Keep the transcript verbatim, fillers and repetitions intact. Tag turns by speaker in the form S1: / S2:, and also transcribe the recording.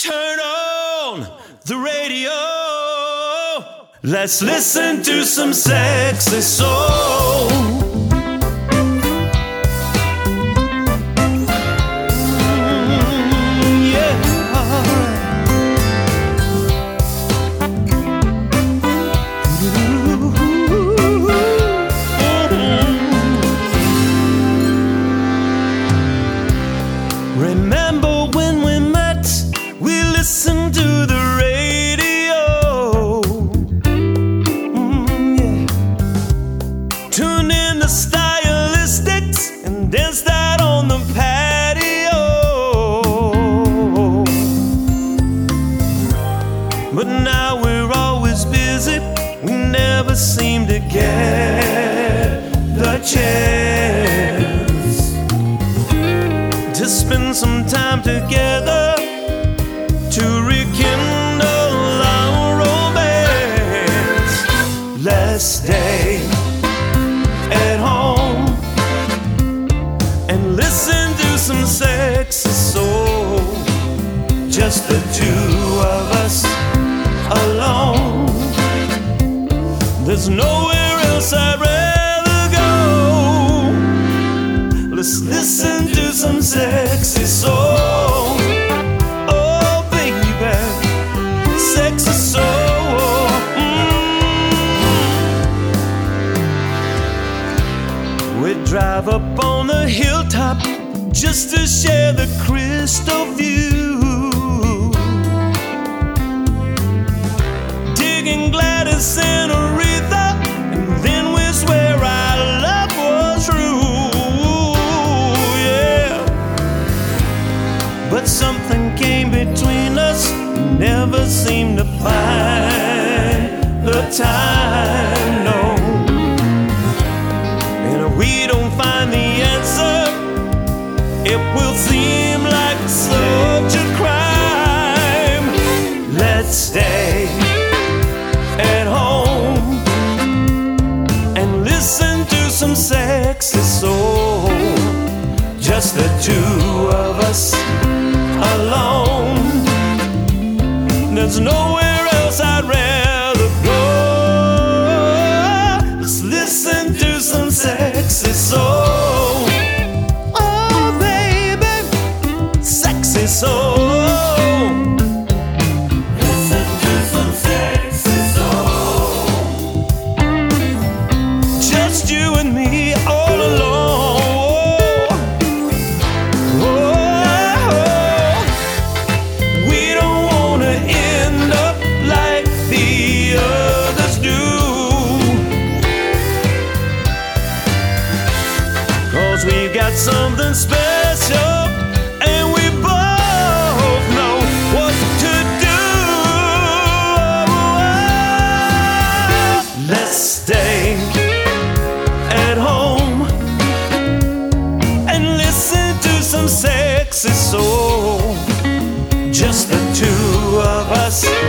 S1: Turn on the radio. Let's listen to some sexy soul. Remember when we met, we listened to the radio. Mm, yeah. Tune in to Stylistics and danced out on the patio. But now we're always busy, we never seem to get the chance to spend some time together to rekindle our romance. Let's stay at home and listen to some sexy soul. Just the two of us alone. There's nowhere else I'd rather go. Let's listen to some sexy soul. Oh baby, sexy soul. Mm. We drive up on the hilltop just to share the crystal view, digging Gladys and Aretha, and then we swear our love was true. But something came between us, never seemed to find the time, no. And if we don't find the answer, it will seem like such a crime. Let's stay at home and listen to some sexy soul. Just the two of us alone. There's nowhere else I'd rather go. Let's listen to some sexy soul. Oh baby, sexy soul. Listen to some sexy soul. Just you and me all alone. We got something special, and we both know what to do. Let's stay at home and listen to some sexy soul. Just the two of us